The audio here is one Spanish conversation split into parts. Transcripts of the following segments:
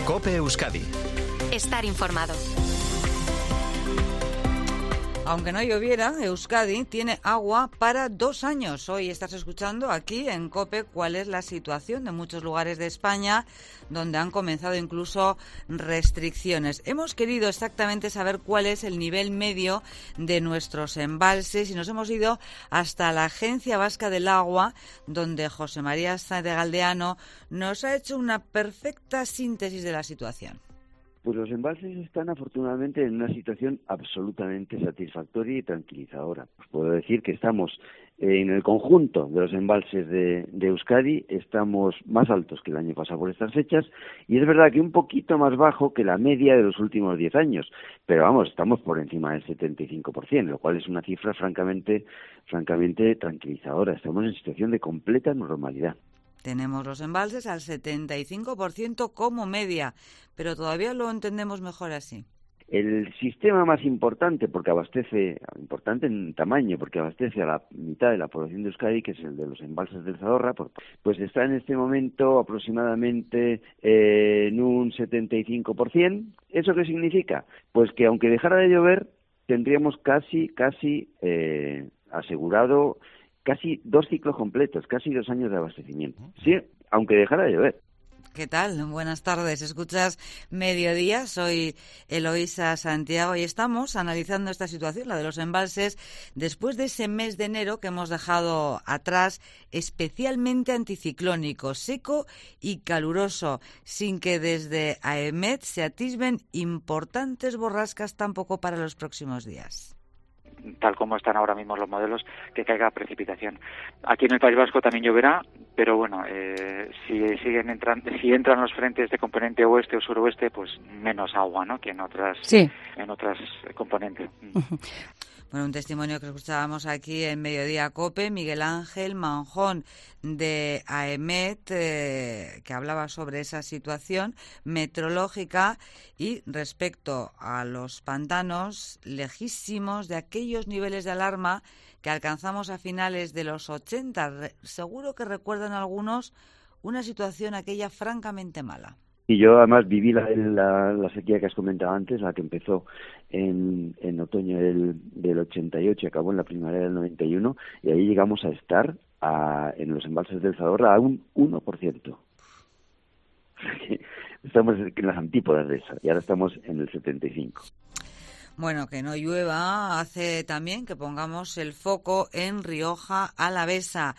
COPE Euskadi. Estar informado. Aunque no lloviera, Euskadi tiene agua para 2 años. Hoy estás escuchando aquí en COPE cuál es la situación de muchos lugares de España donde han comenzado incluso restricciones. Hemos querido exactamente saber cuál es el nivel medio de nuestros embalses y nos hemos ido hasta la Agencia Vasca del Agua, donde José María Sáenz de Galdeano nos ha hecho una perfecta síntesis de la situación. Pues los embalses están afortunadamente en una situación absolutamente satisfactoria y tranquilizadora. Os puedo decir que estamos en el conjunto de los embalses de Euskadi, estamos más altos que el año pasado por estas fechas, y es verdad que un poquito más bajo que la media de los últimos 10 años, pero vamos, estamos por encima del 75%, lo cual es una cifra francamente tranquilizadora. Estamos en situación de completa normalidad. Tenemos los embalses al 75% como media, pero todavía lo entendemos mejor así. El sistema más importante, importante en tamaño, porque abastece a la mitad de la población de Euskadi, que es el de los embalses del Zadorra, pues está en este momento aproximadamente en un 75%. ¿Eso qué significa? Pues que aunque dejara de llover, tendríamos casi asegurado casi 2 ciclos completos, casi 2 años de abastecimiento. Sí, aunque dejara de llover. ¿Qué tal? Buenas tardes. Escuchas Mediodía, soy Eloísa Santiago y estamos analizando esta situación, la de los embalses, después de ese mes de enero que hemos dejado atrás, especialmente anticiclónico, seco y caluroso, sin que desde AEMET se atisben importantes borrascas tampoco para los próximos días. Tal como están ahora mismo los modelos, que caiga precipitación. Aquí en el País Vasco también lloverá, pero bueno, si entran los frentes de componente oeste o suroeste, pues menos agua, ¿no?, que en otras componentes. Bueno, un testimonio que escuchábamos aquí en Mediodía COPE, Miguel Ángel Manjón de AEMET, que hablaba sobre esa situación meteorológica y respecto a los pantanos lejísimos de aquellos niveles de alarma que alcanzamos a finales de los 80. Seguro que recuerdan algunos una situación aquella francamente mala. Y yo además viví la sequía que has comentado antes, la que empezó en otoño del 88 y acabó en la primavera del 91, y ahí llegamos a estar en los embalses del Zadorra a un 1%. Estamos en las antípodas de esa, y ahora estamos en el 75%. Bueno, que no llueva hace también que pongamos el foco en Rioja Alavesa.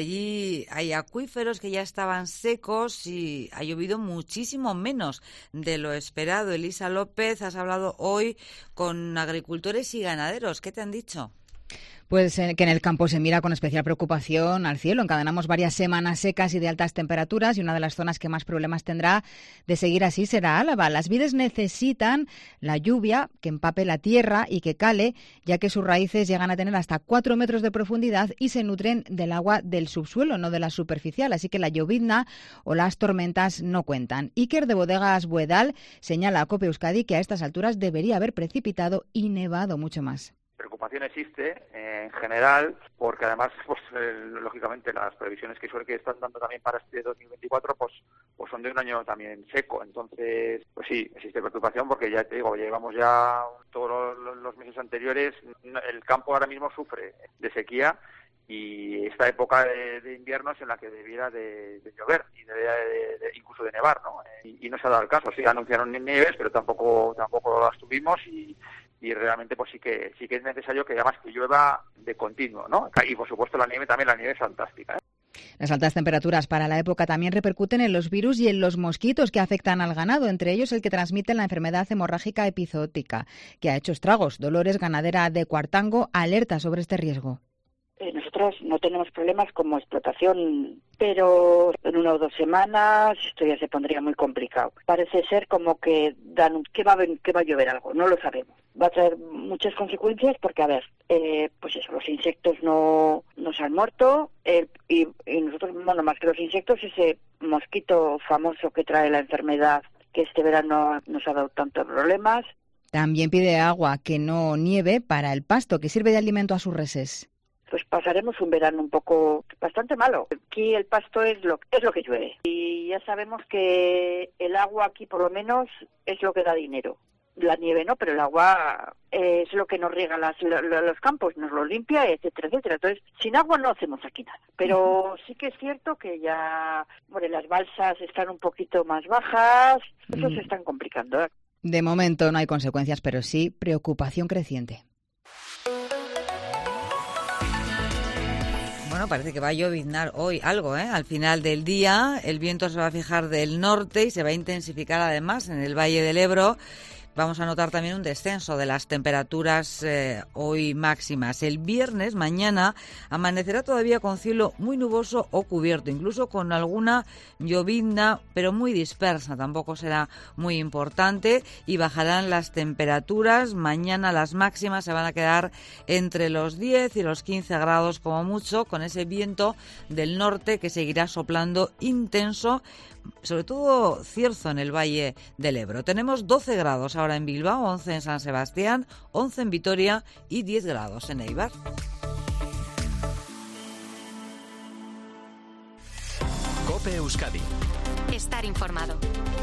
Allí hay acuíferos que ya estaban secos y ha llovido muchísimo menos de lo esperado. Elisa López, has hablado hoy con agricultores y ganaderos. ¿Qué te han dicho? Pues que en el campo se mira con especial preocupación al cielo. Encadenamos varias semanas secas y de altas temperaturas y una de las zonas que más problemas tendrá de seguir así será Álava. Las vides necesitan la lluvia que empape la tierra y que cale, ya que sus raíces llegan a tener hasta 4 metros de profundidad y se nutren del agua del subsuelo, no de la superficial. Así que la llovizna o las tormentas no cuentan. Iker de Bodegas Buedal señala a COPE Euskadi que a estas alturas debería haber precipitado y nevado mucho más. Preocupación existe en general, porque además, pues lógicamente las previsiones que están dando también para este 2024, pues son de un año también seco. Entonces, pues sí, existe preocupación porque ya te digo, llevamos ya todos los meses anteriores, el campo ahora mismo sufre de sequía y esta época de invierno es en la que debiera de llover y debiera incluso de nevar, ¿no? Y no se ha dado el caso. Sí anunciaron nieves, pero tampoco las tuvimos y realmente pues sí que es necesario que además que llueva de continuo, ¿no? Y por supuesto la nieve es fantástica, ¿eh? Las altas temperaturas para la época también repercuten en los virus y en los mosquitos que afectan al ganado, entre ellos el que transmite la enfermedad hemorrágica epizootica, que ha hecho estragos. Dolores, ganadera de Cuartango, alerta sobre este riesgo. Nosotros no tenemos problemas como explotación, pero en 1 o 2 semanas esto ya se pondría muy complicado. Parece ser como que que va a llover algo, no lo sabemos. Va a traer muchas consecuencias porque, a ver, pues eso, los insectos no se han muerto y nosotros, bueno, más que los insectos, ese mosquito famoso que trae la enfermedad que este verano nos ha dado tantos problemas. También pide agua, que no nieve para el pasto, que sirve de alimento a sus reses. pues pasaremos un verano un poco bastante malo. Aquí el pasto es lo que llueve y ya sabemos que el agua aquí por lo menos es lo que da dinero. La nieve no, pero el agua es lo que nos riega los campos, nos lo limpia, etcétera, etcétera. Entonces, sin agua no hacemos aquí nada. Pero sí que es cierto que ya, bueno, las balsas están un poquito más bajas, eso se están complicando, ¿eh? De momento no hay consecuencias, pero sí preocupación creciente. Bueno, parece que va a lloviznar hoy algo, ¿eh? Al final del día el viento se va a fijar del norte y se va a intensificar además en el Valle del Ebro. Vamos a notar también un descenso de las temperaturas hoy máximas. El viernes, mañana, amanecerá todavía con cielo muy nuboso o cubierto, incluso con alguna llovizna, pero muy dispersa, tampoco será muy importante, y bajarán las temperaturas. Mañana las máximas se van a quedar entre los 10 y los 15 grados como mucho, con ese viento del norte que seguirá soplando intenso, sobre todo cierzo en el Valle del Ebro. Tenemos 12 grados ahora en Bilbao, 11 en San Sebastián, 11 en Vitoria y 10 grados en Eibar. COPE Euskadi. Estar informado.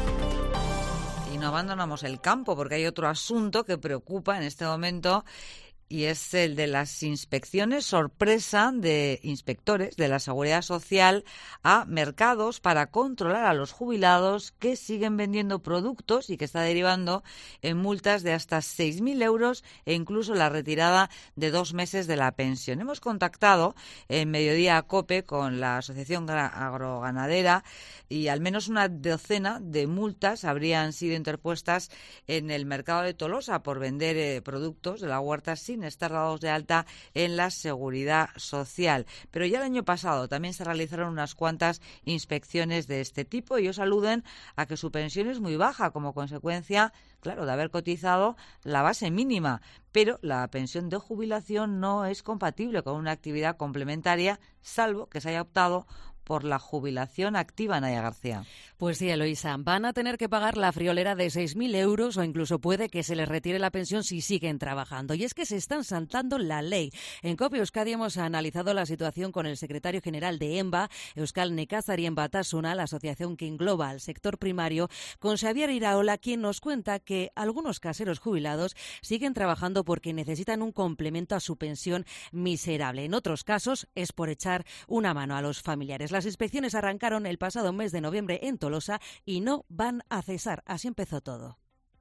Y no abandonamos el campo porque hay otro asunto que preocupa en este momento, y es el de las inspecciones sorpresa de inspectores de la Seguridad Social a mercados para controlar a los jubilados que siguen vendiendo productos y que está derivando en multas de hasta 6.000 euros e incluso la retirada de 2 meses de la pensión. Hemos contactado en Mediodía COPE con la Asociación Agroganadera y al menos una docena de multas habrían sido interpuestas en el mercado de Tolosa por vender productos de la huerta sin estar dados de alta en la Seguridad Social. Pero ya el año pasado también se realizaron unas cuantas inspecciones de este tipo y ellos aluden a que su pensión es muy baja como consecuencia, claro, de haber cotizado la base mínima, pero la pensión de jubilación no es compatible con una actividad complementaria, salvo que se haya optado por la jubilación activa, Naya García. Pues sí, Eloísa, van a tener que pagar la friolera de 6.000 euros o incluso puede que se les retire la pensión si siguen trabajando. Y es que se están saltando la ley. En COPE Euskadi hemos analizado la situación con el secretario general de ENBA, Euskal Nekazarien Batasuna, la asociación que engloba al sector primario, con Xavier Iraola, quien nos cuenta que algunos caseros jubilados siguen trabajando porque necesitan un complemento a su pensión miserable. En otros casos es por echar una mano a los familiares. Las inspecciones arrancaron el pasado mes de noviembre en Tolosa y no van a cesar. Así empezó todo.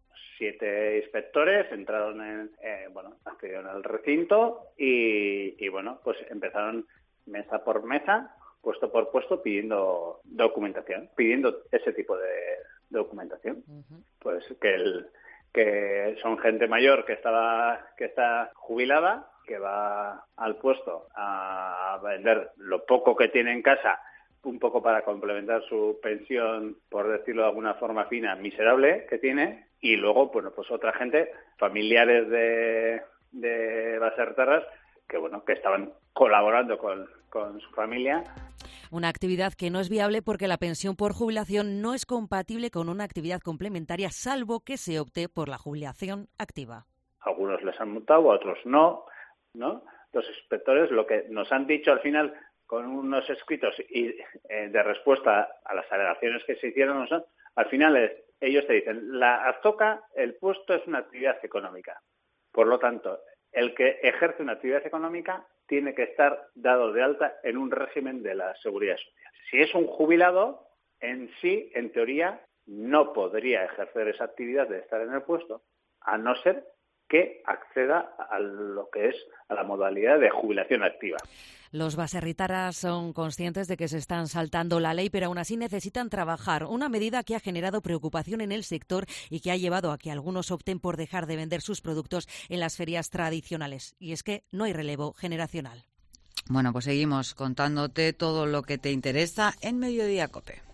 7 inspectores entraron accedieron al recinto y bueno, pues empezaron mesa por mesa, puesto por puesto, pidiendo documentación, pidiendo ese tipo de documentación. Pues que son gente mayor que está jubilada, que va al puesto a vender lo poco que tiene en casa, un poco para complementar su pensión, por decirlo de alguna forma fina, miserable que tiene, y luego, bueno, pues otra gente, familiares de Baserterras, que estaban colaborando con su familia. Una actividad que no es viable porque la pensión por jubilación no es compatible con una actividad complementaria, salvo que se opte por la jubilación activa. Algunos les han multado, a otros no. Los inspectores lo que nos han dicho al final con unos escritos y de respuesta a las alegaciones que se hicieron, al final ellos te dicen, la Aztoca, el puesto es una actividad económica. Por lo tanto, el que ejerce una actividad económica tiene que estar dado de alta en un régimen de la Seguridad Social. Si es un jubilado, en sí, en teoría, no podría ejercer esa actividad de estar en el puesto, a no ser que acceda a lo que es a la modalidad de jubilación activa. Los baserritarras son conscientes de que se están saltando la ley, pero aún así necesitan trabajar. Una medida que ha generado preocupación en el sector y que ha llevado a que algunos opten por dejar de vender sus productos en las ferias tradicionales. Y es que no hay relevo generacional. Bueno, pues seguimos contándote todo lo que te interesa en Mediodía COPE.